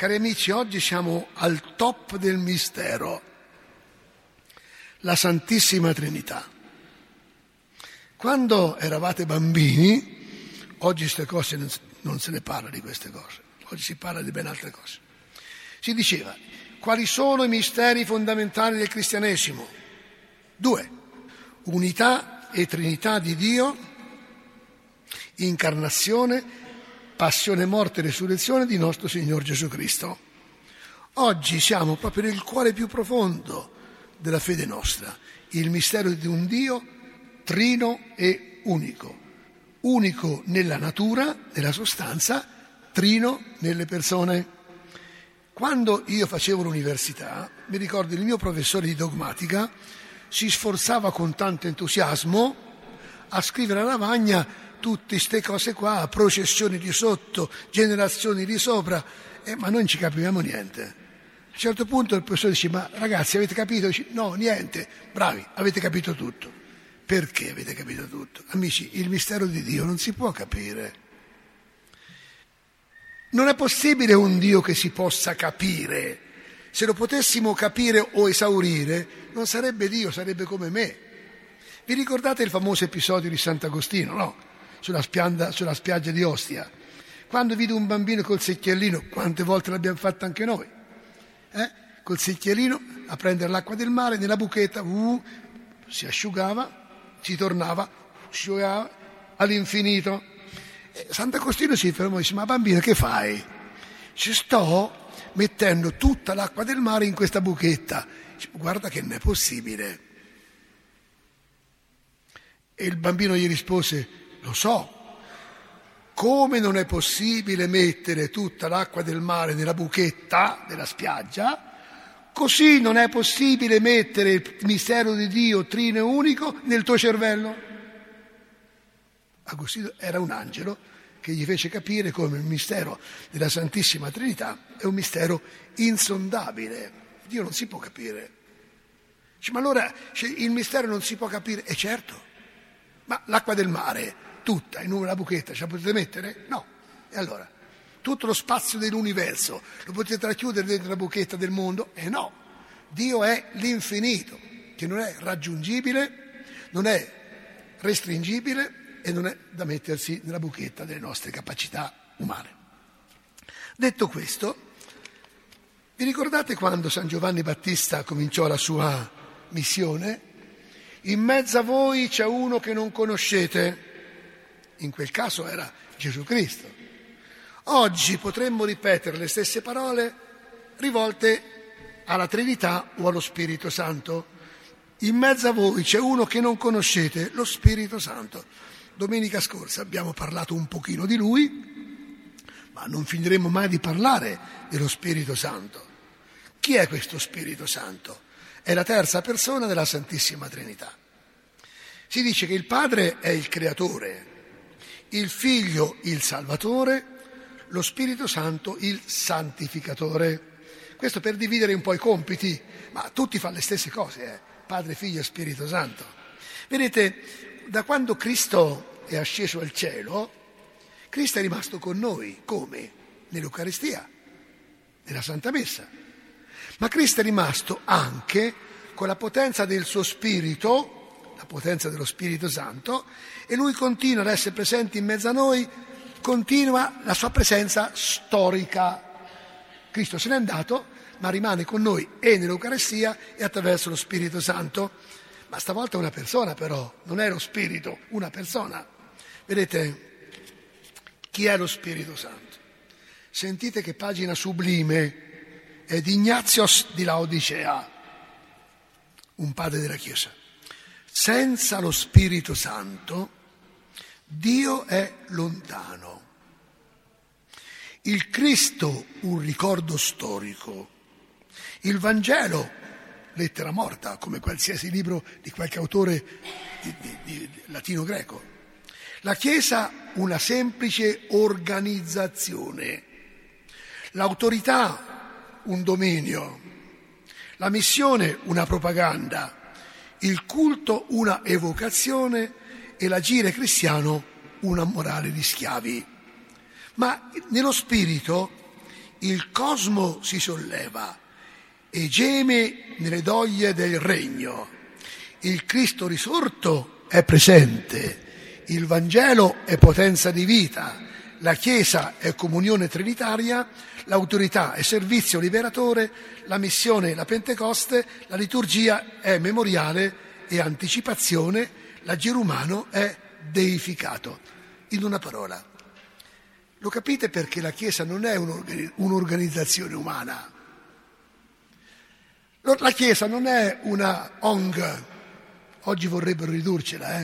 Cari amici, oggi siamo al top del mistero, la Santissima Trinità. Quando eravate bambini, oggi queste cose non se ne parla di queste cose, oggi si parla di ben altre cose. Si diceva, quali sono i misteri fondamentali del cristianesimo? 2. Unità e Trinità di Dio, incarnazione, passione, morte e resurrezione di nostro Signore Gesù Cristo. Oggi siamo proprio nel cuore più profondo della fede nostra, il mistero di un Dio trino e unico, unico nella natura, nella sostanza, trino nelle persone. Quando io facevo l'università, mi ricordo il mio professore di dogmatica si sforzava con tanto entusiasmo a scrivere alla lavagna tutte queste cose qua, processioni di sotto, generazioni di sopra, ma noi non ci capiamo niente. A un certo punto il professore dice, ma ragazzi avete capito? Dice, no, niente, bravi, avete capito tutto. Perché avete capito tutto? Amici, il mistero di Dio non si può capire. Non è possibile un Dio che si possa capire. Se lo potessimo capire o esaurire, non sarebbe Dio, sarebbe come me. Vi ricordate il famoso episodio di Sant'Agostino, no? Sulla spiaggia di Ostia, quando vide un bambino col secchiellino, quante volte l'abbiamo fatto anche noi, col secchiellino a prendere l'acqua del mare nella buchetta, si asciugava, si tornava, asciugava all'infinito. Sant'Agostino si fermò e disse, ma bambino che fai? Ci sto mettendo tutta l'acqua del mare in questa buchetta. Dice, guarda che non è possibile. E il bambino gli rispose, lo so, come non è possibile mettere tutta l'acqua del mare nella buchetta della spiaggia, così non è possibile mettere il mistero di Dio trino e unico nel tuo cervello. Agostino era un angelo che gli fece capire come il mistero della Santissima Trinità è un mistero insondabile. Dio non si può capire. Dice, ma allora il mistero non si può capire? E certo, ma l'acqua del mare tutta in una buchetta ce la potete mettere? No. E allora? Tutto lo spazio dell'universo lo potete racchiudere dentro la buchetta del mondo? E no. Dio è l'infinito, che non è raggiungibile, non è restringibile e non è da mettersi nella buchetta delle nostre capacità umane. Detto questo, vi ricordate quando San Giovanni Battista cominciò la sua missione? In mezzo a voi c'è uno che non conoscete. In quel caso era Gesù Cristo. Oggi potremmo ripetere le stesse parole rivolte alla Trinità o allo Spirito Santo. In mezzo a voi c'è uno che non conoscete, lo Spirito Santo. Domenica scorsa abbiamo parlato un pochino di lui, ma non finiremo mai di parlare dello Spirito Santo. Chi è questo Spirito Santo? È la terza persona della Santissima Trinità. Si dice che il Padre è il Creatore, il Figlio il Salvatore, lo Spirito Santo il Santificatore. Questo per dividere un po' i compiti, ma tutti fanno le stesse cose, Padre, Figlio e Spirito Santo. Vedete, da quando Cristo è asceso al cielo, Cristo è rimasto con noi, come? Nell'Eucaristia, nella Santa Messa. Ma Cristo è rimasto anche con la potenza del suo Spirito, la potenza dello Spirito Santo, e lui continua ad essere presente in mezzo a noi, continua la sua presenza storica. Cristo se n'è andato, ma rimane con noi e nell'Eucaristia e attraverso lo Spirito Santo. Ma stavolta una persona però, non è lo Spirito, una persona. Vedete, chi è lo Spirito Santo? Sentite che pagina sublime, è di Ignatios di Laodicea, un padre della Chiesa. Senza lo Spirito Santo Dio è lontano. Il Cristo un ricordo storico. Il Vangelo, lettera morta, come qualsiasi libro di qualche autore di latino-greco. La Chiesa una semplice organizzazione. L'autorità un dominio. La missione una propaganda. Il culto una evocazione e l'agire cristiano una morale di schiavi. Ma nello spirito il cosmo si solleva e geme nelle doglie del regno. Il Cristo risorto è presente, il Vangelo è potenza di vita, la Chiesa è comunione trinitaria, l'autorità è servizio liberatore, la missione è la Pentecoste, la liturgia è memoriale e anticipazione, l'agire umano è deificato. In una parola, lo capite perché la Chiesa non è un'organizzazione umana? La Chiesa non è una ONG, oggi vorrebbero ridurcela,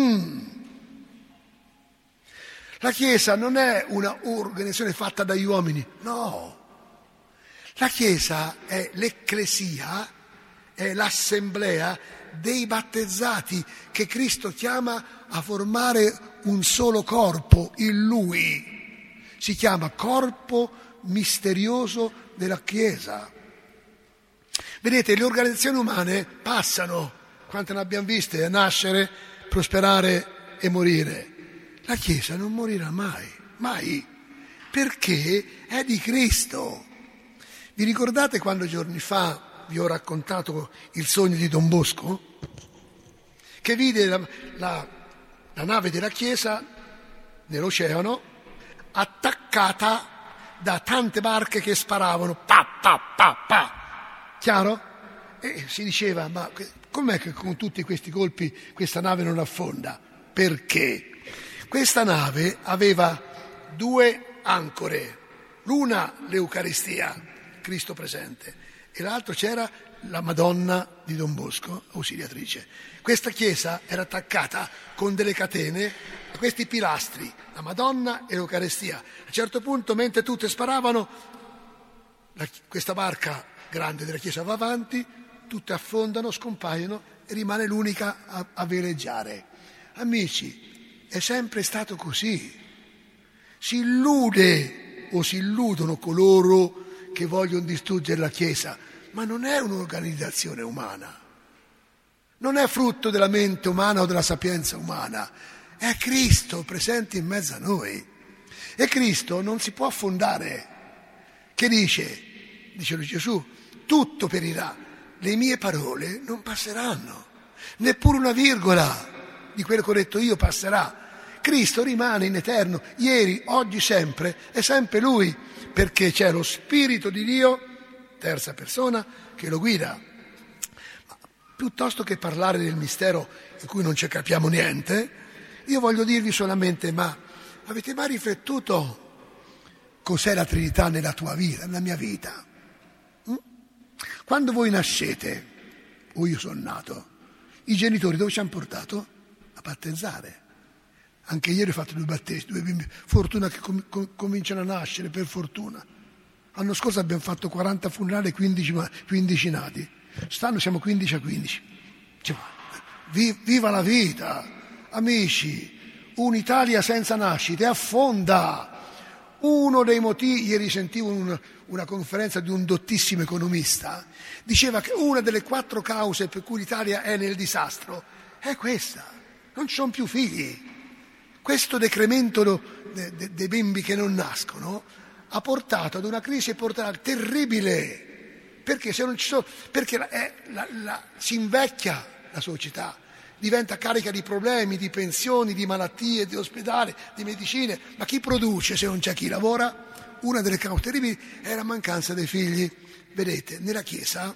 La Chiesa non è una organizzazione fatta dagli uomini, no. La Chiesa è l'ecclesia, è l'assemblea dei battezzati che Cristo chiama a formare un solo corpo in Lui. Si chiama corpo misterioso della Chiesa. Vedete, le organizzazioni umane passano, quante ne abbiamo viste, a nascere, prosperare e morire. La Chiesa non morirà mai, mai, perché è di Cristo. Vi ricordate quando giorni fa vi ho raccontato il sogno di Don Bosco? Che vide la nave della Chiesa nell'oceano attaccata da tante barche che sparavano, pa, pa, pa, pa. Chiaro? E si diceva, ma com'è che con tutti questi colpi questa nave non affonda? Perché? Questa nave aveva 2 ancore, l'una l'Eucaristia, Cristo presente, e l'altro c'era la Madonna di Don Bosco, ausiliatrice. Questa chiesa era attaccata con delle catene a questi pilastri, la Madonna e l'Eucaristia. A un certo punto, mentre tutte sparavano, questa barca grande della chiesa va avanti, tutte affondano, scompaiono e rimane l'unica a veleggiare. Amici, è sempre stato così. Si illude o si illudono coloro che vogliono distruggere la Chiesa, ma non è un'organizzazione umana. Non è frutto della mente umana o della sapienza umana. È Cristo presente in mezzo a noi. E Cristo non si può affondare. Che dice Gesù, tutto perirà, le mie parole non passeranno, neppure una virgola di quello che ho detto io passerà. Cristo rimane in eterno, ieri, oggi, sempre, è sempre Lui, perché c'è lo Spirito di Dio, terza persona, che lo guida. Ma piuttosto che parlare del mistero in cui non ci capiamo niente, io voglio dirvi solamente, ma avete mai riflettuto cos'è la Trinità nella tua vita, nella mia vita? Quando voi nascete, o io sono nato, i genitori dove ci hanno portato? A battezzare. Anche ieri ho fatto 2 battesimi, 2 bimbi. Fortuna che cominciano a nascere, per fortuna. L'anno scorso abbiamo fatto 40 funerali e 15 nati. Quest'anno siamo 15 a 15. Viva la vita! Amici, un'Italia senza nascite affonda. Uno dei motivi, ieri sentivo una conferenza di un dottissimo economista, diceva che una delle 4 cause per cui l'Italia è nel disastro è questa, non ci sono più figli. Questo decremento dei bimbi che non nascono ha portato ad una crisi terribile, perché se non ci sono, perché si invecchia la società, diventa carica di problemi, di pensioni, di malattie, di ospedali, di medicine, ma chi produce se non c'è chi lavora? Una delle cause terribili è la mancanza dei figli. Vedete, nella Chiesa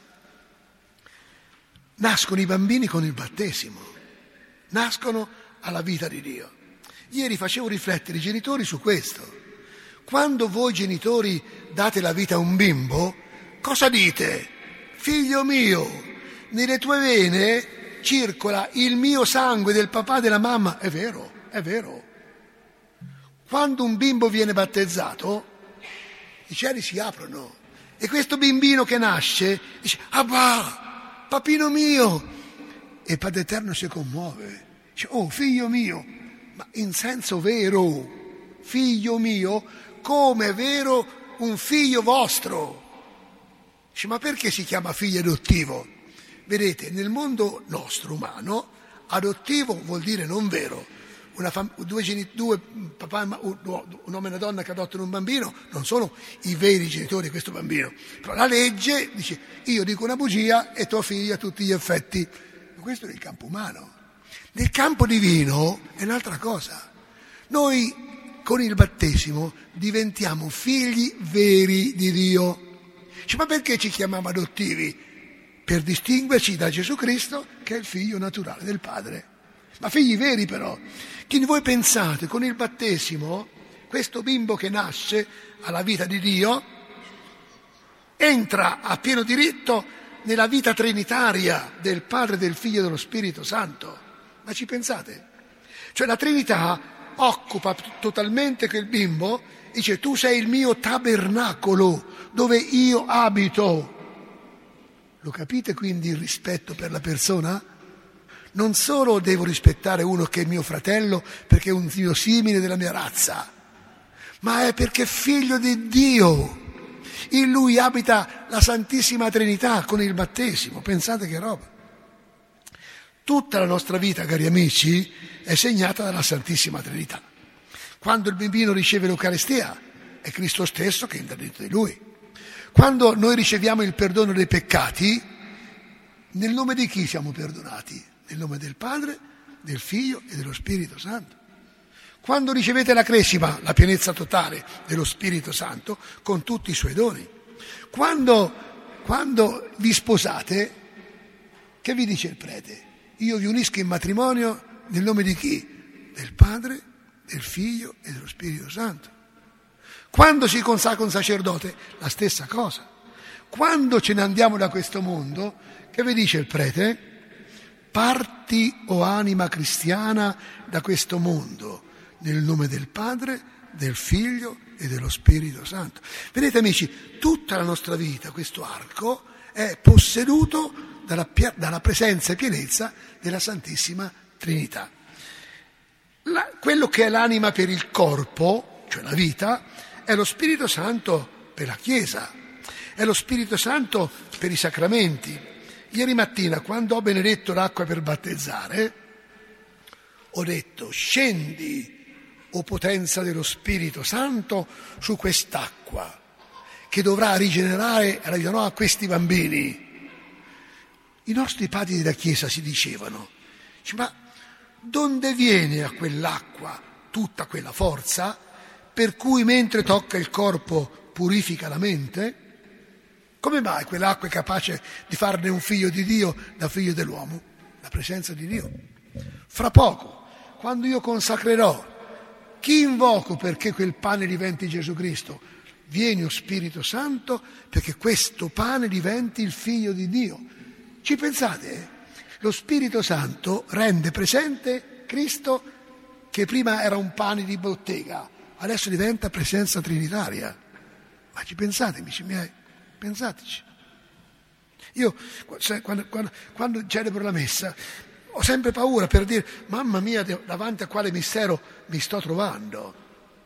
nascono i bambini con il battesimo, nascono alla vita di Dio. Ieri facevo riflettere i genitori su questo. Quando voi genitori date la vita a un bimbo, cosa dite? Figlio mio, nelle tue vene circola il mio sangue del papà e della mamma. È vero, è vero. Quando un bimbo viene battezzato, i cieli si aprono e questo bambino che nasce dice: Abba, papino mio, e il Padre Eterno si commuove, dice: oh figlio mio, ma in senso vero, figlio mio, come è vero un figlio vostro. Dice: ma perché si chiama figlio adottivo? Vedete, nel mondo nostro umano adottivo vuol dire non vero, due papà, un uomo e una donna che adottano un bambino non sono i veri genitori di questo bambino. Però la legge dice: io dico una bugia e tuo figlio a tutti gli effetti. Ma questo è il campo umano. Nel campo divino è un'altra cosa. Noi con il battesimo diventiamo figli veri di Dio. Ma perché ci chiamiamo adottivi? Per distinguerci da Gesù Cristo, che è il figlio naturale del Padre. Ma figli veri però. Chi voi pensate, con il battesimo, questo bimbo che nasce alla vita di Dio entra a pieno diritto nella vita trinitaria del Padre, del Figlio e dello Spirito Santo. Ma ci pensate? Cioè la Trinità occupa totalmente quel bimbo, dice: tu sei il mio tabernacolo dove io abito. Lo capite quindi il rispetto per la persona? Non solo devo rispettare uno che è mio fratello perché è un mio simile della mia razza, ma è perché è figlio di Dio. In lui abita la Santissima Trinità con il battesimo. Pensate che roba. Tutta la nostra vita, cari amici, è segnata dalla Santissima Trinità. Quando il bambino riceve l'Eucaristia, è Cristo stesso che entra dentro di lui. Quando noi riceviamo il perdono dei peccati, nel nome di chi siamo perdonati? Nel nome del Padre, del Figlio e dello Spirito Santo. Quando ricevete la cresima, la pienezza totale dello Spirito Santo, con tutti i suoi doni. Quando vi sposate, che vi dice il prete? Io vi unisco in matrimonio nel nome di chi? Del Padre, del Figlio e dello Spirito Santo. Quando si consacra un sacerdote, la stessa cosa. Quando ce ne andiamo da questo mondo, che vi dice il prete? Parti, o anima cristiana, da questo mondo, nel nome del Padre, del Figlio e dello Spirito Santo. Vedete amici, tutta la nostra vita, questo arco, è posseduto dalla presenza e pienezza della Santissima Trinità. Quello che è l'anima per il corpo, cioè la vita, è lo Spirito Santo per la Chiesa, è lo Spirito Santo per i sacramenti. Ieri mattina, quando ho benedetto l'acqua per battezzare, ho detto: scendi, o potenza dello Spirito Santo, su quest'acqua, che dovrà rigenerare la vita nuova a questi bambini. I nostri padri della Chiesa si dicevano: ma donde viene a quell'acqua tutta quella forza per cui mentre tocca il corpo purifica la mente? Come mai quell'acqua è capace di farne un figlio di Dio da figlio dell'uomo? La presenza di Dio. Fra poco, quando io consacrerò, chi invoco perché quel pane diventi Gesù Cristo? Vieni, o Spirito Santo, perché questo pane diventi il figlio di Dio. Ci pensate? Lo Spirito Santo rende presente Cristo, che prima era un pane di bottega, adesso diventa presenza trinitaria. Ma ci pensate, amici miei? Pensateci. Io quando celebro la messa ho sempre paura per dire: mamma mia, davanti a quale mistero mi sto trovando.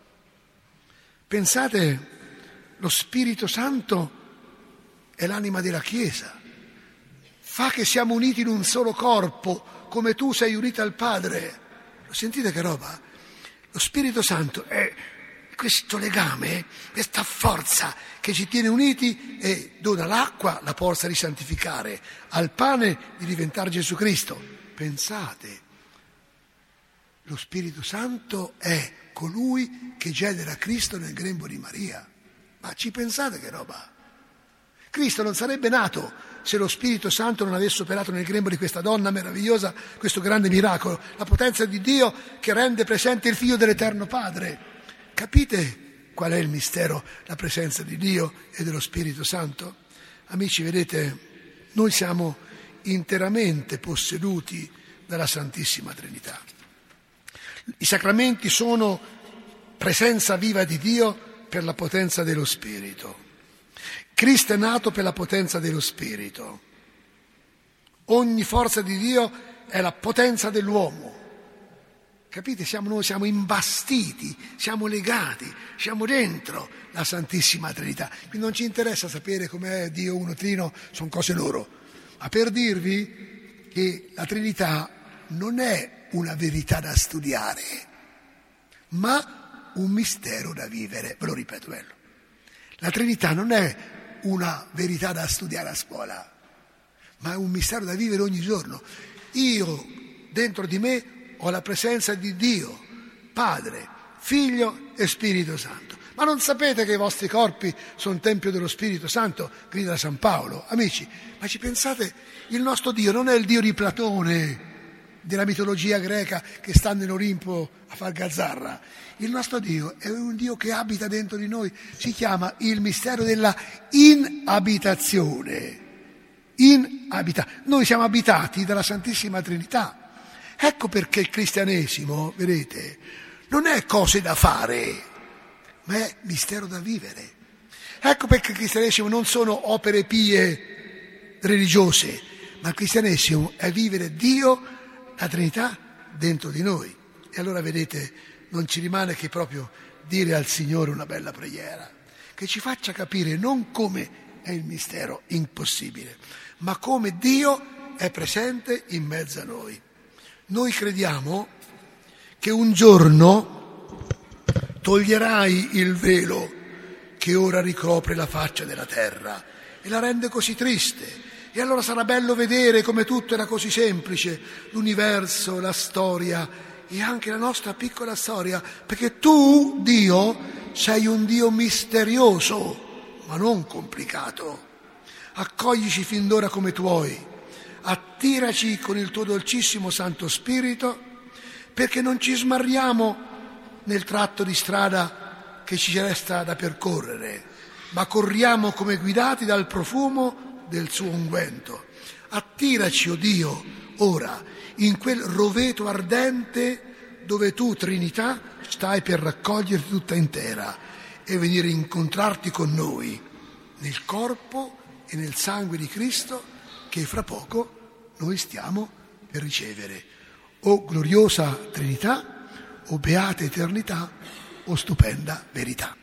Pensate, lo Spirito Santo è l'anima della Chiesa, fa che siamo uniti in un solo corpo, come tu sei unita al Padre. Lo sentite che roba? Lo Spirito Santo è questo legame, questa forza che ci tiene uniti e dona l'acqua la forza di santificare, al pane di diventare Gesù Cristo. Pensate, lo Spirito Santo è colui che genera Cristo nel grembo di Maria. Ma ci pensate che roba? Cristo non sarebbe nato se lo Spirito Santo non avesse operato nel grembo di questa donna meravigliosa, questo grande miracolo, la potenza di Dio che rende presente il Figlio dell'Eterno Padre. Capite qual è il mistero, la presenza di Dio e dello Spirito Santo? Amici, vedete, noi siamo interamente posseduti dalla Santissima Trinità. I sacramenti sono presenza viva di Dio per la potenza dello Spirito. Cristo è nato per la potenza dello Spirito. Ogni forza di Dio è la potenza dell'uomo. Capite? Noi siamo imbastiti, siamo legati, siamo dentro la Santissima Trinità. Quindi non ci interessa sapere com'è Dio uno trino, sono cose loro. Ma per dirvi che la Trinità non è una verità da studiare, ma un mistero da vivere. Ve lo ripeto, bello. La Trinità non è una verità da studiare a scuola, ma è un mistero da vivere ogni giorno. Io, dentro di me, ho la presenza di Dio, Padre, Figlio e Spirito Santo. Ma non sapete che i vostri corpi sono tempio dello Spirito Santo? Grida San Paolo. Amici, ma ci pensate? Il nostro Dio non è il Dio di Platone, della mitologia greca che sta nell'Olimpo a far gazzarra. Il nostro Dio è un Dio che abita dentro di noi. Si chiama il mistero della inabitazione. Noi siamo abitati dalla Santissima Trinità. Ecco perché il cristianesimo, vedete, non è cose da fare, ma è mistero da vivere. Ecco perché il cristianesimo non sono opere pie religiose, ma il cristianesimo è vivere Dio, la Trinità, dentro di noi. E allora, vedete, non ci rimane che proprio dire al Signore una bella preghiera, che ci faccia capire non come è il mistero impossibile, ma come Dio è presente in mezzo a noi. Noi crediamo che un giorno toglierai il velo che ora ricopre la faccia della terra e la rende così triste. E allora sarà bello vedere come tutto era così semplice, l'universo, la storia e anche la nostra piccola storia, perché tu, Dio, sei un Dio misterioso, ma non complicato. Accoglici fin d'ora come tuoi, attiraci con il tuo dolcissimo Santo Spirito, perché non ci smarriamo nel tratto di strada che ci resta da percorrere, ma corriamo come guidati dal profumo del suo unguento. Attiraci, o Dio, ora, in quel roveto ardente dove tu, Trinità, stai per raccoglierti tutta intera e venire a incontrarti con noi nel corpo e nel sangue di Cristo che fra poco noi stiamo per ricevere. O gloriosa Trinità, o beata eternità, o stupenda verità.